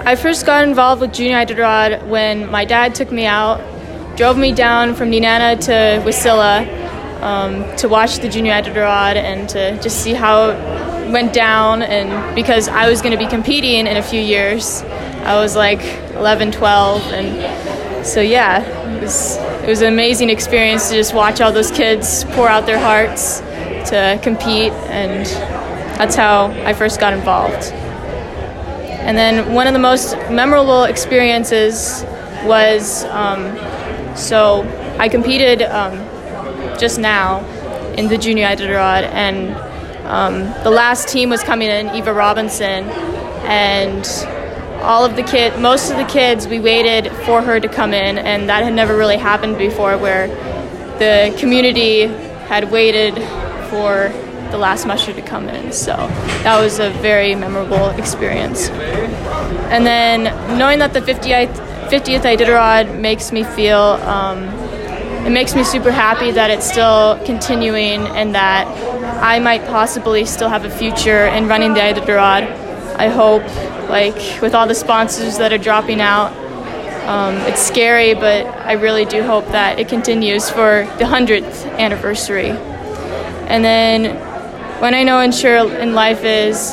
I first got involved with Junior Iditarod when my dad took me out, drove me down from Nenana to Wasilla to watch the Junior Iditarod and to just see how it went down. And because I was going to be competing in a few years, I was like 11, 12, and so yeah, it was an amazing experience to just watch all those kids pour out their hearts to compete, and that's how I first got involved. And then one of the most memorable experiences was, so I competed just now in the Junior Iditarod, and the last team was coming in, Eva Robinson, and most of the kids, we waited for her to come in, and that had never really happened before, where the community had waited for the last musher to come in. So that was a very memorable experience. And then knowing that the 50th Iditarod makes me feel, it makes me super happy that it's still continuing and that I might possibly still have a future in running the Iditarod. I hope, like, with all the sponsors that are dropping out, it's scary, but I really do hope that it continues for the 100th anniversary. And then what I know in life is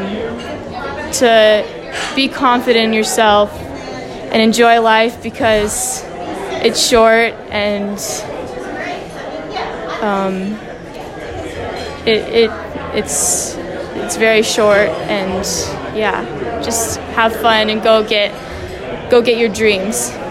to be confident in yourself and enjoy life, because it's short, and it's very short, and yeah, just have fun and go get your dreams.